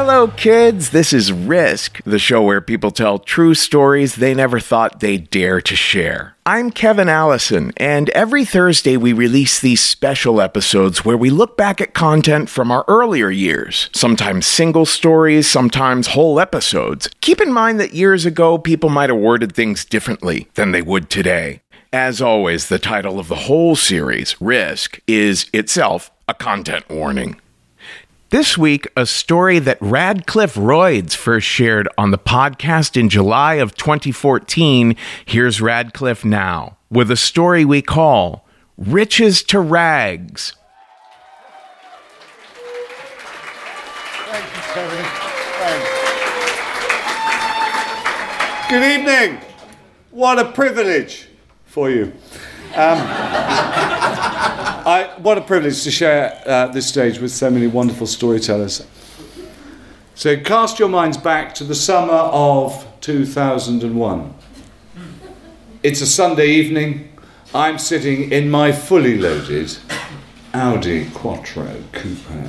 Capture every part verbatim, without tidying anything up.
Hello, kids. This is Risk, the show where people tell true stories they never thought they'd dare to share. I'm Kevin Allison, and every Thursday we release these special episodes where we look back at content from our earlier years. Sometimes single stories, sometimes whole episodes. Keep in mind that years ago, people might have worded things differently than they would today. As always, the title of the whole series, Risk, is itself a content warning. This week, a story that Radcliffe Royds first shared on the podcast in July of twenty fourteen. Here's Radcliffe now with a story we call Riches to Rags. Thank you, Kevin. Thanks. Good evening. What a privilege for you. Um, I, what a privilege to share uh, this stage with so many wonderful storytellers. So cast your minds back to the summer of two thousand one. It's a Sunday evening. I'm sitting in my fully loaded Audi Quattro Coupe.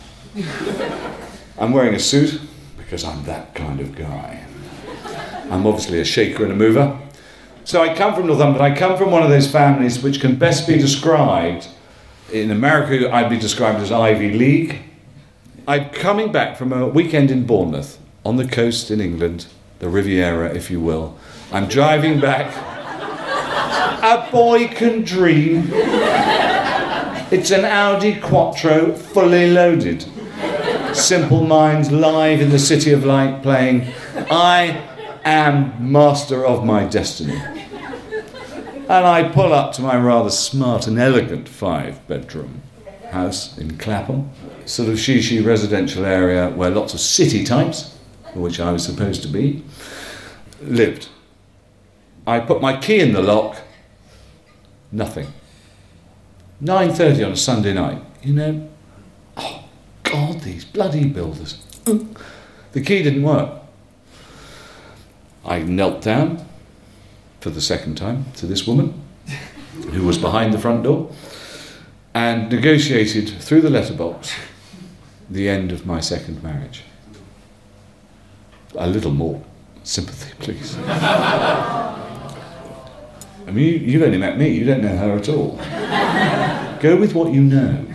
I'm wearing a suit because I'm that kind of guy. I'm obviously a shaker and a mover. So I come from Northumberland. I come from one of those families which can best be described, in America I'd be described as Ivy League. I'm coming back from a weekend in Bournemouth, on the coast in England, the Riviera if you will. I'm driving back. A boy can dream. It's an Audi Quattro fully loaded. Simple Minds live in the City of Light playing I Am Master of My Destiny. And I pull up to my rather smart and elegant five-bedroom house in Clapham, sort of shishi residential area where lots of city types, which I was supposed to be, lived. I put my key in the lock, nothing. nine thirty on a Sunday night, you know. Oh, God, these bloody builders. The key didn't work. I knelt down for the second time to this woman who was behind the front door and negotiated through the letterbox the end of my second marriage. A little more sympathy, please. I mean, you, you've only met me, you don't know her at all. Go with what you know.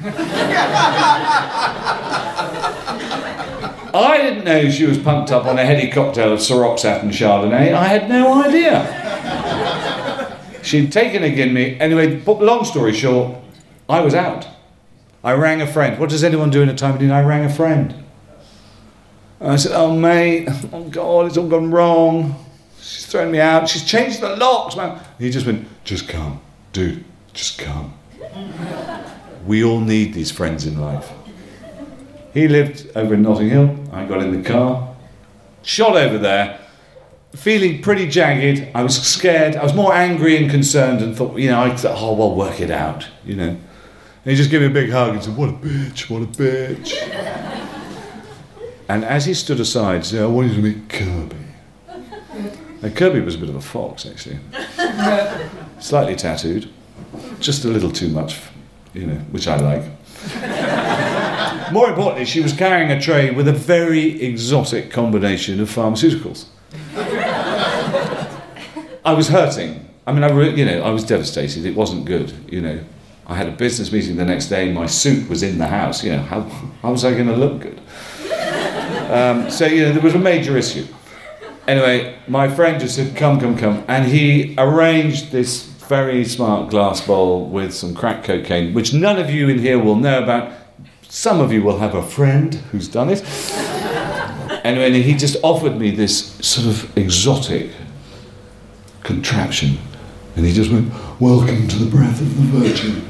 I didn't know she was pumped up on a heady cocktail of Ciroc and Chardonnay. I had no idea. She'd taken a Ginme. Anyway, long story short, I was out. I rang a friend. What does anyone do in a time of need? I rang a friend. And I said, oh, mate, oh, God, it's all gone wrong. She's thrown me out. She's changed the locks, man. And he just went, just come. Dude, just come. We all need these friends in life. He lived over in Notting Hill. I got in the car, shot over there, feeling pretty jagged. I was scared. I was more angry and concerned and thought, you know, I thought, oh, well, work it out, you know. And he just gave me a big hug and said, what a bitch, what a bitch. And as he stood aside, he said, I want you to meet Kirby. Now, Kirby was a bit of a fox, actually. Slightly tattooed, just a little too much, you know, which I like. More importantly, she was carrying a tray with a very exotic combination of pharmaceuticals. I was hurting. I mean, I re- you know, I was devastated. It wasn't good, you know. I had a business meeting the next day. My suit was in the house. You know, how, how was I going to look good? Um, so, you know, there was a major issue. Anyway, my friend just said, come, come, come. And he arranged this very smart glass bowl with some crack cocaine, which none of you in here will know about. Some of you will have a friend who's done it. Anyway, and he just offered me this sort of exotic contraption. And he just went, welcome to the breath of the Virgin.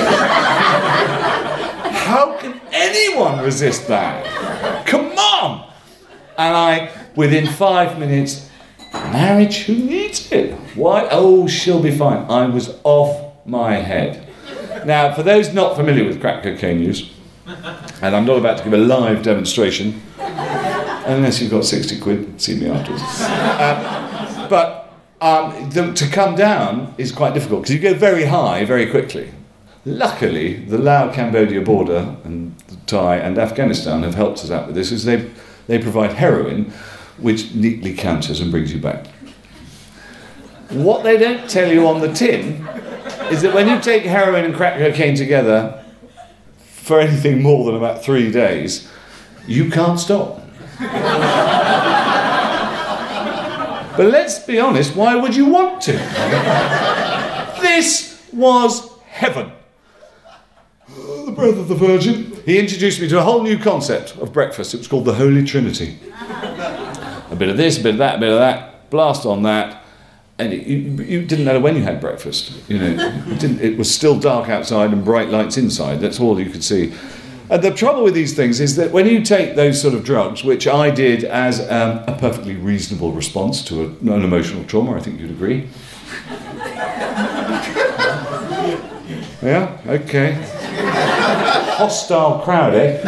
How can anyone resist that? Come on! And I, within five minutes, marriage, who needs it? Why? Oh, she'll be fine. I was off my head. Now, for those not familiar with crack cocaine use, and I'm not about to give a live demonstration, unless you've got sixty quid, see me afterwards. Um, but um, the, to come down is quite difficult, because you go very high very quickly. Luckily, the Lao-Cambodia border, and Thai and Afghanistan have helped us out with this, is they've they provide heroin, which neatly counters and brings you back. What they don't tell you on the tin is that when you take heroin and crack cocaine together for anything more than about three days, you can't stop. But let's be honest, why would you want to? This was heaven. The breath of the Virgin. He introduced me to a whole new concept of breakfast. It was called the Holy Trinity. A bit of this, a bit of that, a bit of that, blast on that. And it, you, you didn't know when you had breakfast. You know, it, didn't, it was still dark outside and bright lights inside. That's all you could see. And the trouble with these things is that when you take those sort of drugs, which I did as um, a perfectly reasonable response to a, an emotional trauma, I think you'd agree. Yeah? Okay. Hostile crowd, eh?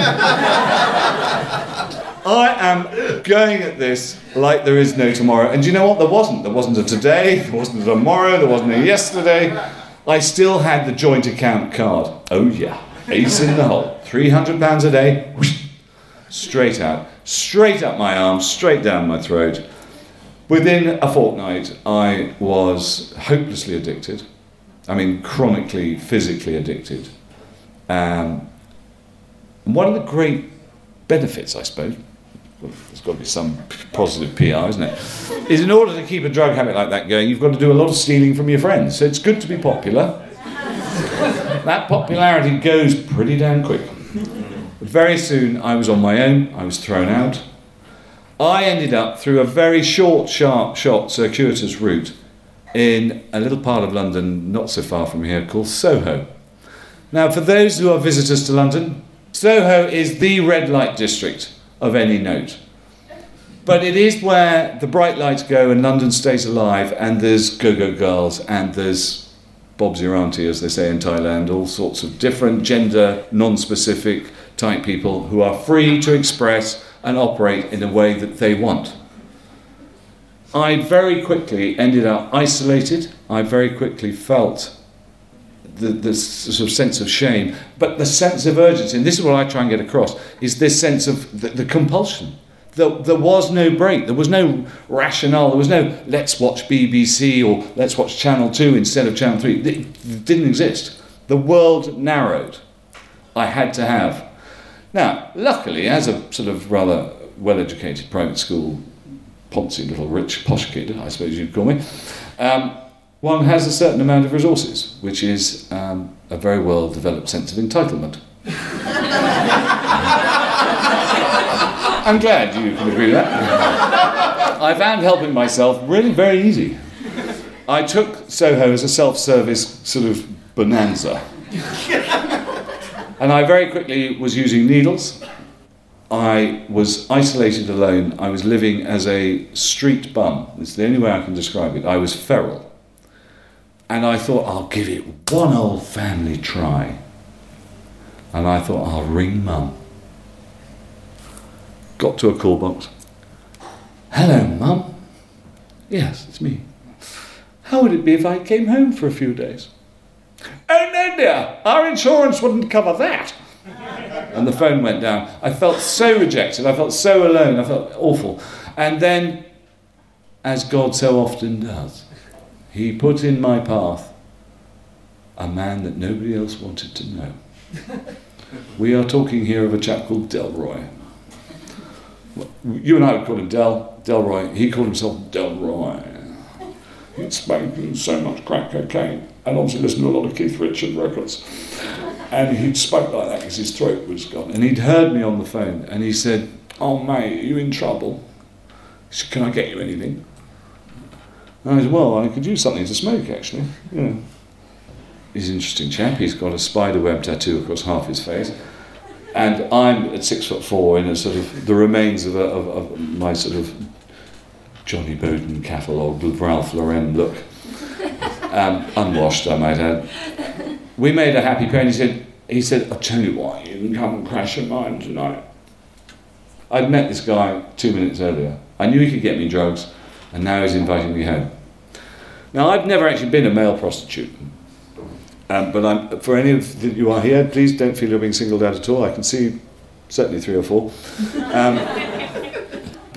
I am going at this like there is no tomorrow. And do you know what? There wasn't. There wasn't a today, there wasn't a tomorrow, there wasn't a yesterday. I still had the joint account card. Oh yeah, ace in the hole. three hundred pounds a day, whoosh, straight out. Straight up my arm, straight down my throat. Within a fortnight, I was hopelessly addicted. I mean, chronically, physically addicted. Um, and one of the great benefits, I suppose, well, there's got to be some positive P R, isn't it, is in order to keep a drug habit like that going, you've got to do a lot of stealing from your friends. So it's good to be popular. That popularity goes pretty damn quick. But very soon, I was on my own. I was thrown out. I ended up, through a very short, sharp shot, circuitous route, in a little part of London, not so far from here, called Soho. Now, for those who are visitors to London, Soho is the red light district of any note. But it is where the bright lights go and London stays alive, and there's go-go girls, and there's Bob's your auntie, as they say in Thailand, all sorts of different gender, non-specific type people who are free to express and operate in a way that they want. I very quickly ended up isolated. I very quickly felt the, the sort of sense of shame, but the sense of urgency, and this is what I try and get across, is this sense of the, the compulsion. There, there was no break. There was no rationale. There was no let's watch B B C or let's watch Channel two instead of Channel three. It didn't exist. The world narrowed. I had to have. Now, luckily, as a sort of rather well-educated private school, poncy little rich posh kid, I suppose you'd call me, um, one has a certain amount of resources, which is um, a very well-developed sense of entitlement. I'm glad you can agree with that. I found helping myself really very easy. I took Soho as a self-service sort of bonanza. And I very quickly was using needles. I was isolated alone. I was living as a street bum. It's the only way I can describe it. I was feral. And I thought, I'll give it one old family try. And I thought, I'll ring Mum. Got to a call box. Hello, Mum. Yes, it's me. How would it be if I came home for a few days? Oh no, dear, our insurance wouldn't cover that. And the phone went down. I felt so rejected, I felt so alone, I felt awful. And then, as God so often does, he put in my path a man that nobody else wanted to know. We are talking here of a chap called Delroy. You and I would call him Del, Delroy. He called himself Delroy. He'd smoked so much crack cocaine, and obviously listened to a lot of Keith Richards records. And he'd spoke like that because his throat was gone. And he'd heard me on the phone, and he said, "Oh, mate, are you in trouble?" He said, "Can I get you anything?" And I said, "Well, I could use something to smoke, actually." You know. He's an interesting chap. He's got a spider web tattoo across half his face. And I'm at six foot four in a sort of the remains of, a, of, of my sort of Johnny Bowden catalogue with Ralph Lauren look. Um, unwashed, I might add. We made a happy pair, and he said, he said, "I'll tell you what, you can come and crash at mine tonight." I'd met this guy two minutes earlier. I knew he could get me drugs, and now he's inviting me home. Now, I've never actually been a male prostitute. Um, but I'm, for any of you who are here, please don't feel you're being singled out at all. I can see certainly three or four. Um,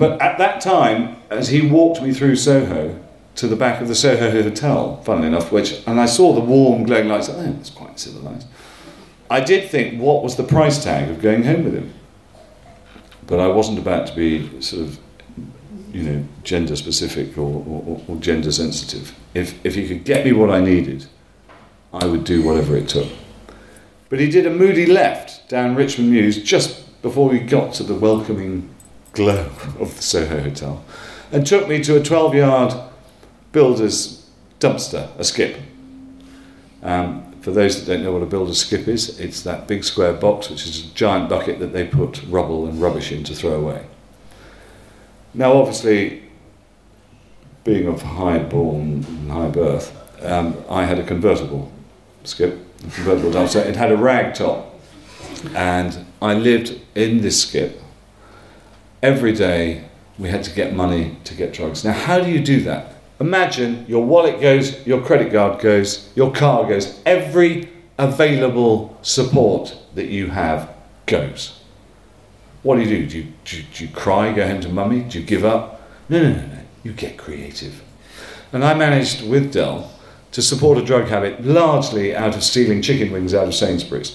But at that time, as he walked me through Soho to the back of the Soho Hotel, funnily enough, which, and I saw the warm glowing lights, oh, that's quite civilised. I did think, what was the price tag of going home with him? But I wasn't about to be sort of, you know, gender specific or, or, or gender sensitive. If, if he could get me what I needed, I would do whatever it took. But he did a moody left down Richmond Mews just before we got to the welcoming glow of the Soho Hotel, and took me to a twelve-yard builder's dumpster, a skip. Um, for those that don't know what a builder's skip is, it's that big square box which is a giant bucket that they put rubble and rubbish in to throw away. Now obviously, being of high born and high birth, um, I had a convertible skip, a convertible dumpster. It had a rag top, and I lived in this skip. Every day we had to get money to get drugs. Now how do you do that? Imagine your wallet goes, your credit card goes, your car goes, every available support that you have goes. What do you do? Do you, do you, do you cry, go home to mummy? Do you give up? No, no, no, no. You get creative. And I managed with Del to support a drug habit largely out of stealing chicken wings out of Sainsbury's.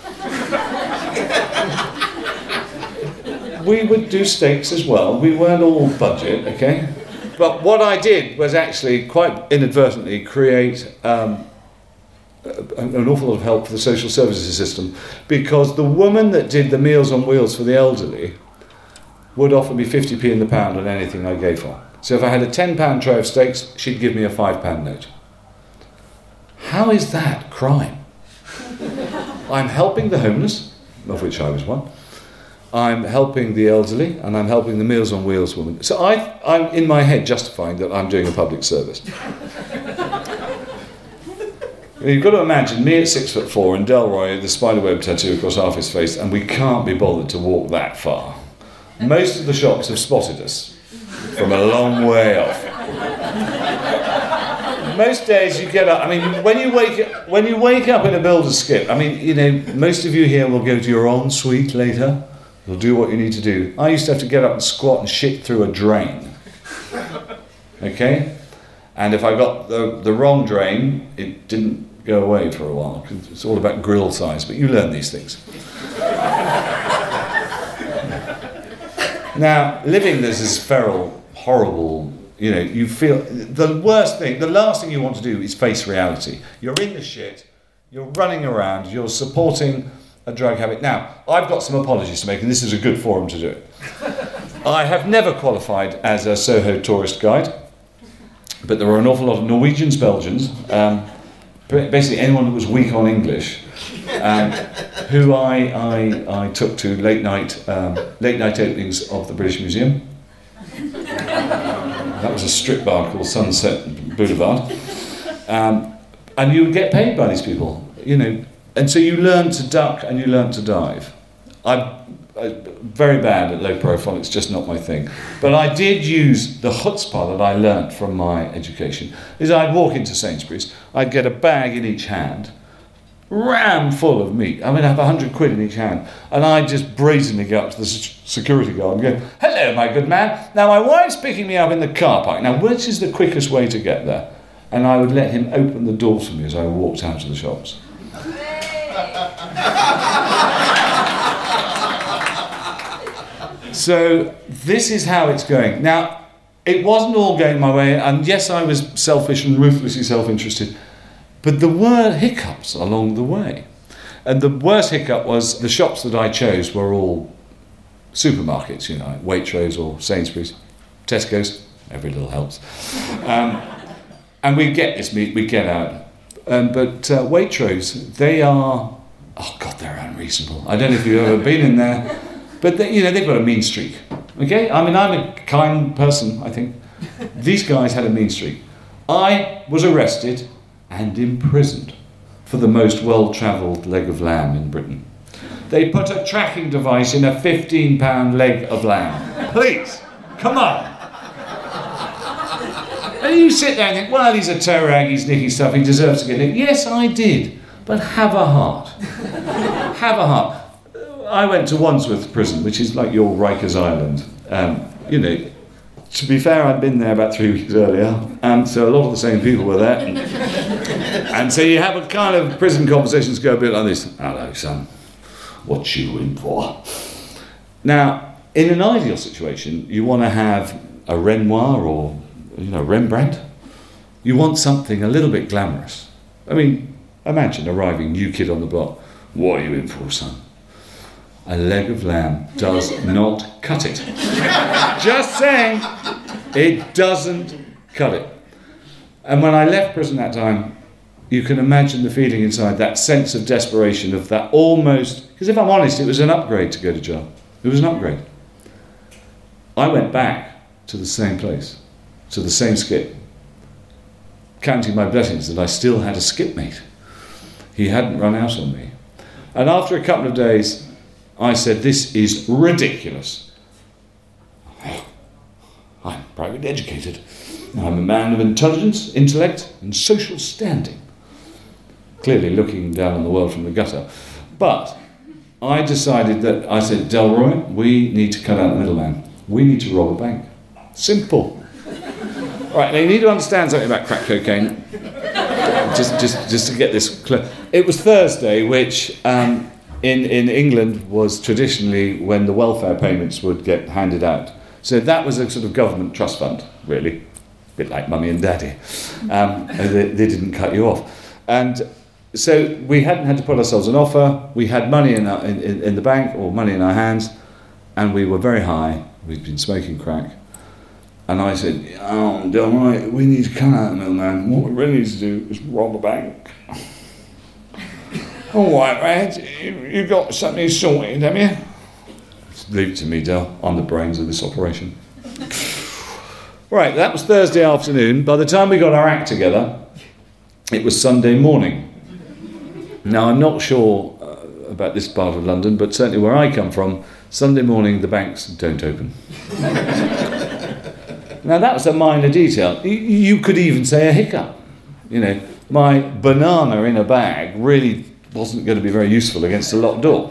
We would do steaks as well. We weren't all budget, okay? But what I did was actually quite inadvertently create um, an awful lot of help for the social services system, because the woman that did the Meals on Wheels for the elderly would offer me fifty p in the pound on anything I gave her. So if I had a ten pound tray of steaks, she'd give me a five pound note. How is that crime? I'm helping the homeless, of which I was one. I'm helping the elderly, and I'm helping the Meals on Wheels woman. So I, I'm in my head justifying that I'm doing a public service. You've got to imagine me at six foot four and Delroy with the spiderweb tattoo across half his face, and we can't be bothered to walk that far. Most of the shops have spotted us from a long way off. Most days you get up, I mean, when you wake up, when you wake up in a builder's skip, I mean, you know, most of you here will go to your ensuite later. You'll do what you need to do. I used to have to get up and squat and shit through a drain. Okay? And if I got the, the wrong drain, it didn't go away for a while. It's all about grill size, but you learn these things. Now, living this is feral, horrible, you know, you feel, the worst thing, the last thing you want to do is face reality. You're in the shit, you're running around, you're supporting a drug habit. Now, I've got some apologies to make, and this is a good forum to do it. I have never qualified as a Soho tourist guide, but there were an awful lot of Norwegians, Belgians, um, basically anyone that was weak on English, um, who I, I, I took to late night, um, late night openings of the British Museum. That was a strip bar called Sunset Boulevard. Um, and you would get paid by these people, you know. And so you learn to duck and you learn to dive. I'm, I'm very bad at low profile, it's just not my thing. But I did use the chutzpah that I learnt from my education. Is I'd walk into Sainsbury's, I'd get a bag in each hand, ram full of meat. I mean, I have a hundred quid in each hand. And I'd just brazenly go up to the security guard and go, "Hello, my good man. Now, my wife's picking me up in the car park. Now, which is the quickest way to get there?" And I would let him open the doors for me as I walked out of the shops. So this is how it's going. Now, it wasn't all going my way, and yes, I was selfish and ruthlessly self-interested, but there were hiccups along the way. And the worst hiccup was the shops that I chose were all supermarkets, you know, like Waitrose or Sainsbury's, Tesco's, every little helps. Um, and we get this meat, we get out. Um, but uh, Waitrose, they are, oh God, they're unreasonable. I don't know if you've ever been in there, but they, you know, they've got a mean streak. Okay, I mean, I'm a kind person, I think. These guys had a mean streak. I was arrested and imprisoned for the most well-travelled leg of lamb in Britain. They put a tracking device in a fifteen pound leg of lamb. Please, come on. And you sit there and think, well, he's a toe rag, he's nicking stuff, he deserves to get nicked. Yes, I did, but have a heart. Have a heart. I went to Wandsworth Prison, which is like your Rikers Island, um, you know, to be fair, I'd been there about three weeks earlier, and so a lot of the same people were there. And, and so you have a kind of prison conversations go a bit like this. Hello, son. What you in for? Now, in an ideal situation, you want to have a Renoir or, you know, Rembrandt. You want something a little bit glamorous. I mean, imagine arriving, new kid on the block. What are you in for, son? A leg of lamb does not cut it. Just saying, it doesn't cut it. And when I left prison that time, you can imagine the feeling inside, that sense of desperation, of that almost, because if I'm honest, it was an upgrade to go to jail. It was an upgrade. I went back to the same place, to the same skip, counting my blessings that I still had a skipmate. He hadn't run out on me. And after a couple of days, I said, this is ridiculous. I'm privately educated. I'm a man of intelligence, intellect, and social standing. Clearly looking down on the world from the gutter. But I decided that, I said, Delroy, we need to cut out the middleman. We need to rob a bank. Simple. Right, now you need to understand something about crack cocaine. Just, just, just to get this clear. It was Thursday, which um, in, in England was traditionally when the welfare payments would get handed out. So that was a sort of government trust fund, really. A bit like mummy and daddy. Um, they, they didn't cut you off. And so we hadn't had to put ourselves an offer. We had money in, our, in, in the bank, or money in our hands, and we were very high. We'd been smoking crack. And I said, oh, Delroy, we need to cut out the middleman. What we really need to do is rob a bank. All right, Rad, you got something sorted, have you? Leave it to me, Del. I'm the brains of this operation. Right, that was Thursday afternoon. By the time we got our act together, it was Sunday morning. Now, I'm not sure uh, about this part of London, but certainly where I come from, Sunday morning the banks don't open. Now, that was a minor detail. You could even say a hiccup. You know, my banana in a bag really wasn't going to be very useful against a locked door.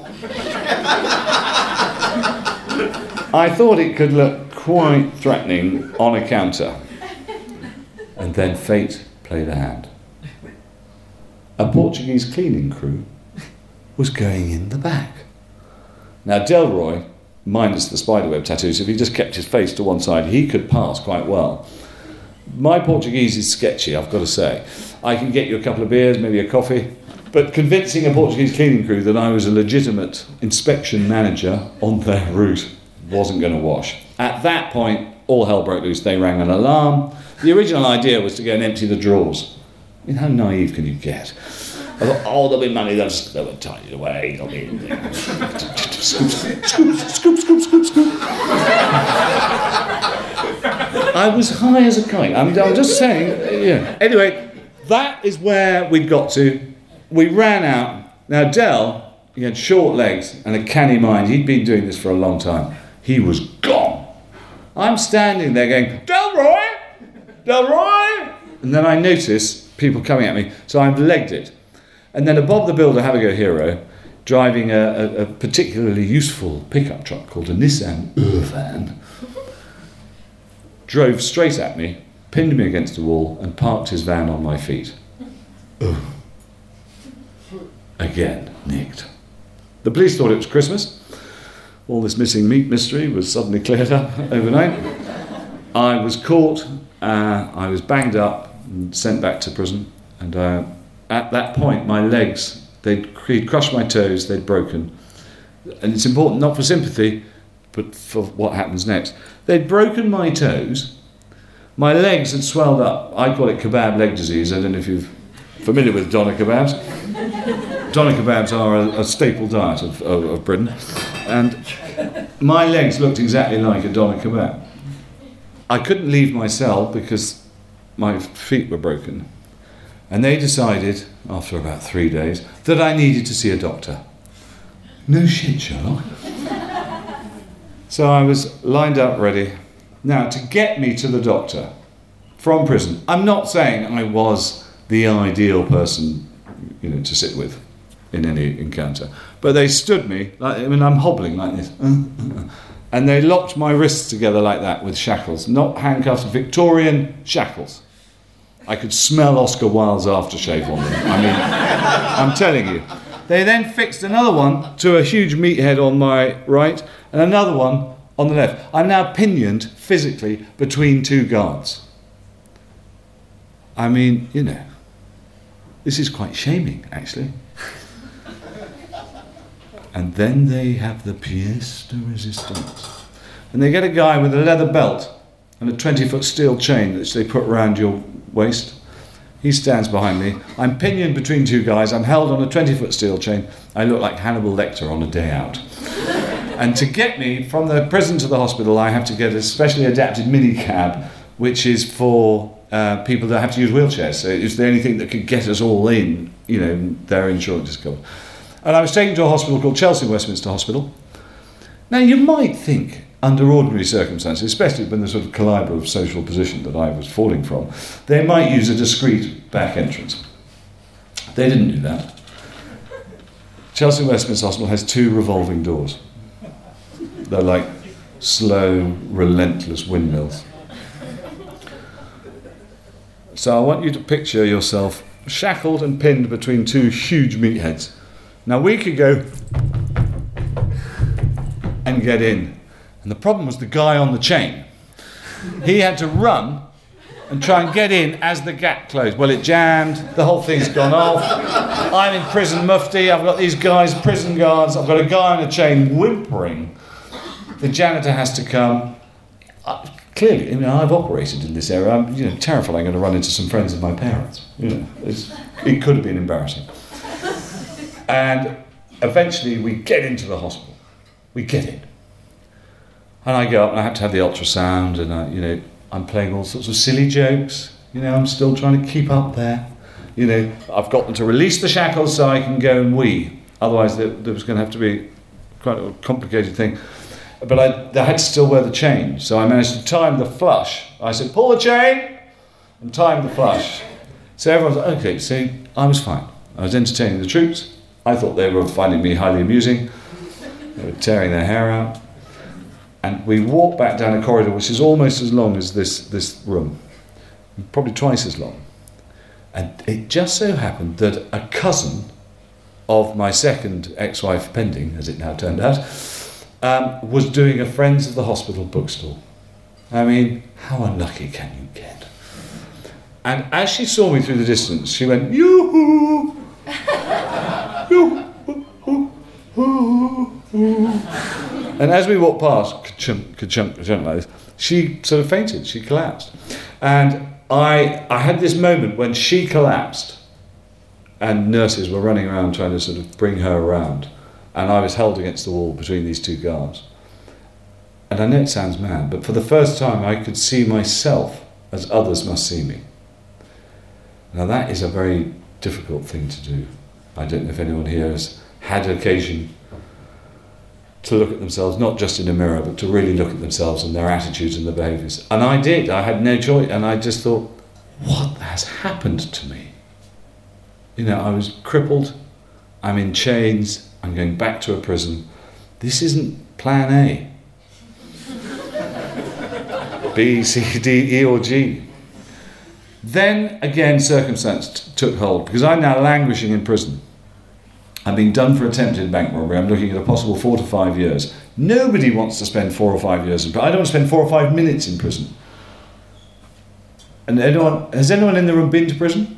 I thought it could look quite threatening on a counter. And then fate played a hand. A Portuguese cleaning crew was going in the back. Now, Delroy, minus the spiderweb tattoos, if he just kept his face to one side, he could pass quite well. My Portuguese is sketchy, I've got to say. I can get you a couple of beers, maybe a coffee, but convincing a Portuguese cleaning crew that I was a legitimate inspection manager on their route wasn't going to wash. At that point, all hell broke loose. They rang an alarm. The original idea was to go and empty the drawers. I mean, how naive can you get? I thought, oh, there'll be money, they'll just they'll tidy it away. There'll be scoop, scoop, scoop, scoop, scoop, scoop. I was high as a kite. I'm, I'm just saying, yeah. Anyway, that is where we got to. We ran out. Now, Del, he had short legs and a canny mind. He'd been doing this for a long time. He was gone. I'm standing there going, Delroy! Delroy! And then I notice people coming at me, so I've legged it. And then a Bob the Builder Have-A-Go hero, driving a, a, a particularly useful pickup truck called a Nissan Urvan, drove straight at me, pinned me against a wall, and parked his van on my feet. Ugh. Again, nicked. The police thought it was Christmas. All this missing meat mystery was suddenly cleared up overnight. I was caught, uh, I was banged up and sent back to prison. And uh, at that point, my legs, they'd crushed my toes, they'd broken. And it's important, not for sympathy, but for what happens next. They'd broken my toes, my legs had swelled up. I call it kebab leg disease. I don't know if you're familiar with doner kebabs. Doner kebabs are a, a staple diet of, of, of Britain. And my legs looked exactly like a doner kebab. I couldn't leave my cell because my feet were broken. And they decided, after about three days, that I needed to see a doctor. No shit, Sherlock. So I was lined up ready. Now, to get me to the doctor from prison, I'm not saying I was the ideal person, you know, to sit with in any encounter, but they stood me, like, I mean, I'm hobbling like this, and And they locked my wrists together like that with shackles, not handcuffs, Victorian shackles. I could smell Oscar Wilde's aftershave on them. I mean, I'm telling you. They then fixed another one to a huge meathead on my right and another one on the left. I'm now pinioned physically between two guards. I mean, you know, this is quite shaming, actually. And then they have the pièce de résistance. And they get a guy with a leather belt and a twenty-foot steel chain which they put around your waist. He stands behind me. I'm pinioned between two guys. I'm held on a twenty-foot steel chain. I look like Hannibal Lecter on a day out. And to get me from the prison to the hospital, I have to get a specially adapted minicab, which is for uh, people that have to use wheelchairs. So it's the only thing that could get us all in, you know, their insurance is covered. And I was taken to a hospital called Chelsea Westminster Hospital. Now, you might think, under ordinary circumstances, especially when the sort of calibre of social position that I was falling from, they might use a discreet back entrance. They didn't do that. Chelsea Westminster Hospital has two revolving doors. They're like slow, relentless windmills. So I want you to picture yourself shackled and pinned between two huge meatheads. Now we could go and get in. And the problem was the guy on the chain. He had to run and try and get in as the gap closed. Well, it jammed, the whole thing's gone off. I'm in prison mufti, I've got these guys, prison guards, I've got a guy on a chain whimpering. The janitor has to come. Uh, clearly, I mean, I've operated in this area. I'm, you know, terrified I'm going to run into some friends of my parents. You know, it's, it could have been embarrassing. And eventually we get into the hospital. We get in. And I go up and I have to have the ultrasound and, I, you know, I'm playing all sorts of silly jokes. You know, I'm still trying to keep up there. You know, I've got them to release the shackles so I can go and wee. Otherwise there, there was going to have to be quite a complicated thing. But I, I had to still wear the chain. So I managed to time the flush. I said, pull the chain and time the flush. So everyone's like, okay, so I was fine. I was entertaining the troops. I thought they were finding me highly amusing. They were tearing their hair out. And we walked back down a corridor which is almost as long as this, this room. Probably twice as long. And it just so happened that a cousin of my second ex-wife pending, as it now turned out, um, was doing a Friends of the Hospital bookstall. I mean, how unlucky can you get? And as she saw me through the distance, she went, yoo-hoo! And as we walked past, ka-chunk, ka-chunk, ka-chunk like this, she sort of fainted, she collapsed. And I I had this moment when she collapsed and nurses were running around trying to sort of bring her around, and I was held against the wall between these two guards. And I know it sounds mad, but for the first time I could see myself as others must see me. Now that is a very difficult thing to do. I don't know if anyone here has had occasion to look at themselves, not just in a mirror, but to really look at themselves and their attitudes and their behaviours. And I did, I had no choice, and I just thought, what has happened to me? You know, I was crippled, I'm in chains, I'm going back to a prison. This isn't plan A. B, C, D, E or G. Then again circumstance t- took hold, because I'm now languishing in prison. I'm being done for attempted bank robbery. I'm looking at a possible four to five years. Nobody wants to spend four or five years in prison. I don't want to spend four or five minutes in prison. And anyone, has anyone in the room been to prison?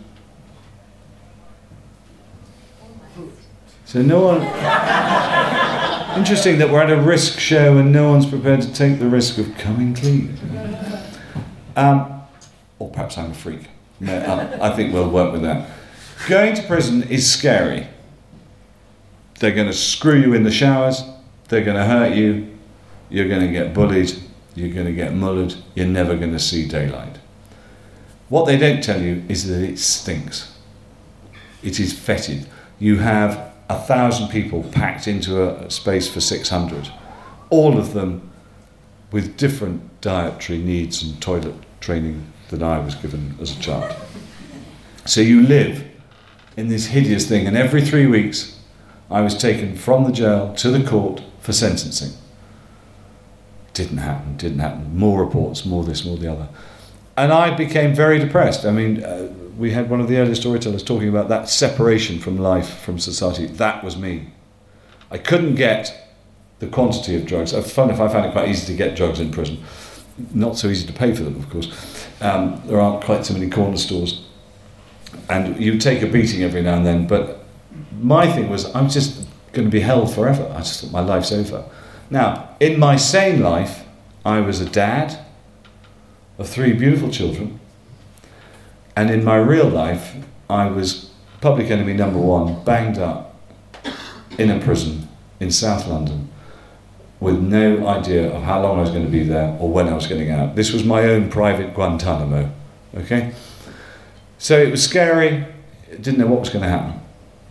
So no one... Interesting that we're at a risk show and no one's prepared to take the risk of coming clean. Um, or perhaps I'm a freak. No, I, I think we'll work with that. Going to prison is scary. They're going to screw you in the showers, they're going to hurt you, you're going to get bullied, you're going to get mullered, you're never going to see daylight. What they don't tell you is that it stinks. It is fetid. You have a thousand people packed into a space for six hundred, all of them with different dietary needs and toilet training than I was given as a child. So you live in this hideous thing, and every three weeks I was taken from the jail to the court for sentencing. Didn't happen, didn't happen. More reports, more this, more the other. And I became very depressed. I mean, uh, we had one of the earlier storytellers talking about that separation from life, from society. That was me. I couldn't get the quantity of drugs. I found, I found it quite easy to get drugs in prison. Not so easy to pay for them, of course. Um, there aren't quite so many corner stores. And you take a beating every now and then. But my thing was, I'm just going to be held forever. I just thought my life's over. Now, in my sane life, I was a dad of three beautiful children, and in my real life, I was public enemy number one, banged up in a prison in South London with no idea of how long I was going to be there or when I was getting out. This was my own private Guantanamo, okay? So it was scary, didn't know what was going to happen.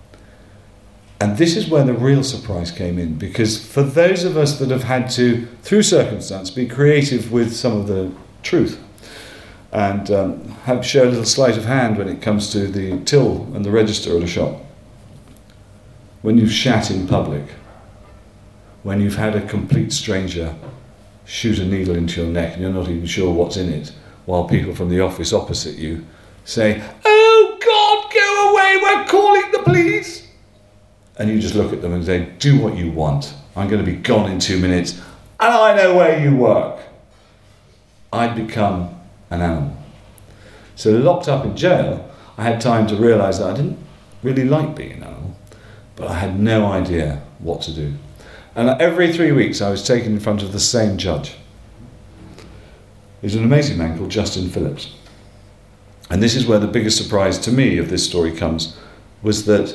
And this is where the real surprise came in, because for those of us that have had to, through circumstance, be creative with some of the truth and um, have show a little sleight of hand when it comes to the till and the register at a shop, when you've shat in public, when you've had a complete stranger shoot a needle into your neck and you're not even sure what's in it, while people from the office opposite you say, "Oh God, go away, we're calling the police." And you just look at them and say, "Do what you want. I'm going to be gone in two minutes, and I know where you work." I'd become an animal. So locked up in jail, I had time to realise that I didn't really like being an animal, but I had no idea what to do. And every three weeks I was taken in front of the same judge. He's an amazing man called Justin Phillips. And this is where the biggest surprise to me of this story comes, was that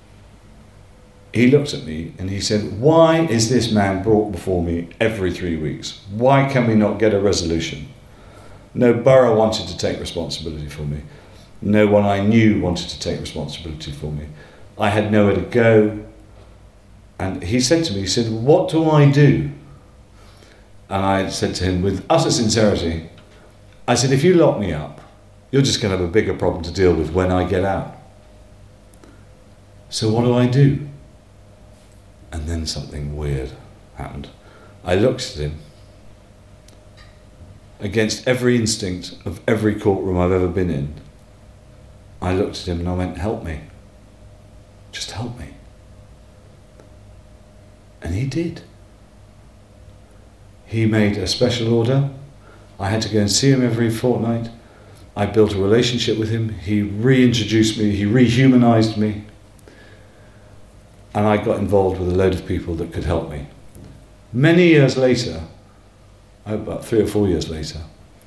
he looked at me and he said, "Why is this man brought before me every three weeks? Why can we not get a resolution?" No borough wanted to take responsibility for me. No one I knew wanted to take responsibility for me. I had nowhere to go. And he said to me, he said, "What do I do?" And I said to him with utter sincerity, I said, "If you lock me up, you're just going to have a bigger problem to deal with when I get out. So what do I do?" And then something weird happened. I looked at him. Against every instinct of every courtroom I've ever been in, I looked at him and I went, "Help me. Just help me." And he did. He made a special order. I had to go and see him every fortnight. I built a relationship with him. He reintroduced me. He rehumanized me. And I got involved with a load of people that could help me. Many years later, about three or four years later,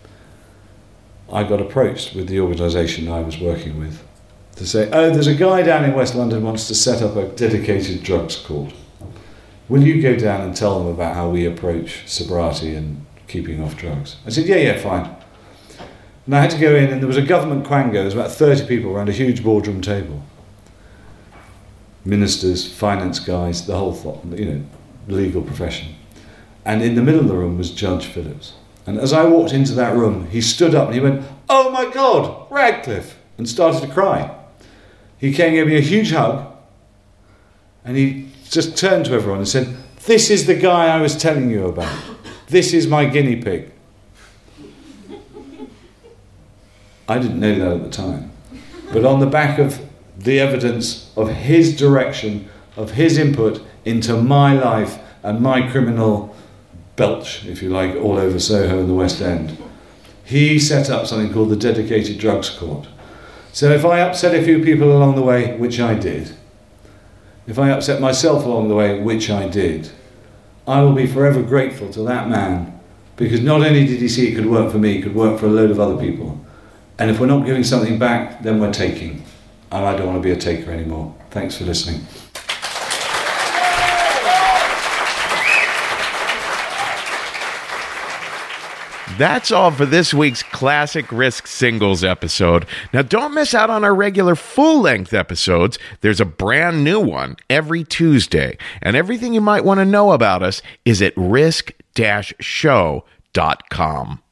I got approached with the organisation I was working with to say, "Oh, there's a guy down in West London who wants to set up a dedicated drugs court. Will you go down and tell them about how we approach sobriety and keeping off drugs?" I said, yeah, yeah, fine. And I had to go in, and there was a government quango. There was about thirty people around a huge boardroom table. Ministers, finance guys, the whole thought, you know, legal profession. And in the middle of the room was Judge Phillips. And as I walked into that room, he stood up and he went, "Oh my God, Radcliffe," and started to cry. He came and gave me a huge hug, and he just turned to everyone and said, "This is the guy I was telling you about. This is my guinea pig." I didn't know that at the time. But on the back of the evidence of his direction, of his input into my life and my criminal belch, if you like, all over Soho and the West End, he set up something called the Dedicated Drugs Court. So if I upset a few people along the way, which I did, if I upset myself along the way, which I did, I will be forever grateful to that man, because not only did he see it could work for me, it could work for a load of other people. And if we're not giving something back, then we're taking. And I don't want to be a taker anymore. Thanks for listening. That's all for this week's Classic Risk Singles episode. Now, don't miss out on our regular full-length episodes. There's a brand new one every Tuesday. And everything you might want to know about us is at risk dash show dot com.